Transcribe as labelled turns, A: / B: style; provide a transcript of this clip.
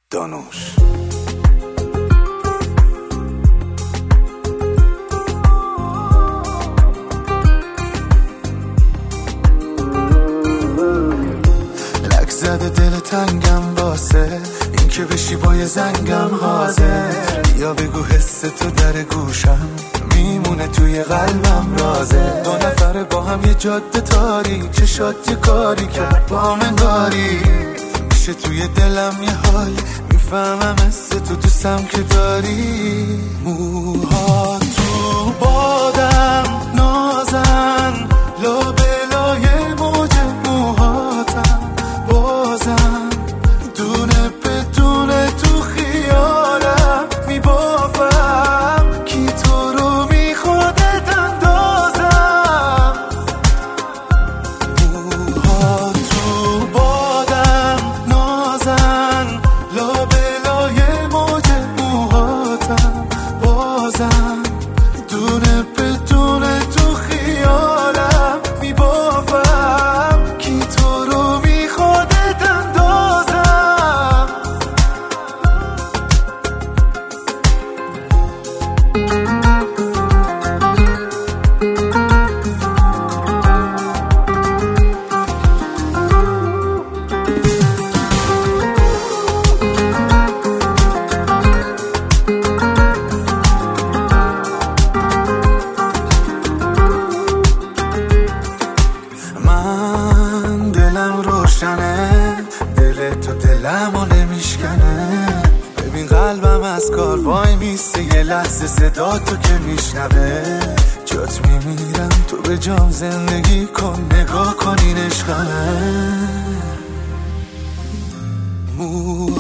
A: دانوش. لک زده دل تنگم واسه این که بشی با یه زنگم حاضر. یا بگو حس تو در گوشم میمونه توی قلبم رازه. دو نفره با هم یه جاده تاریک چشات یه کاری کرد با من داری. میشه توی دلم یه حال میفهمم حس تو دوستم که داری. موها تو بادم نازن لابلای موج موهاتم بازم دونه بدونه تو خیالم میبافم کی تو رو میخودت اندازم. موها تو بادم نازن لابلای موج موهاتم بازم دونه بدونه تو خیالم میبافم کی تو رو میخودت اندازم. من دلم روشنه دل تو دلمو نمیشکنه. ببین قلبم از کار وای میسته یه لحظه صدا تو که میشنوه. جات میمیرم تو به جام زندگی کن نگاه کن این عشقمه.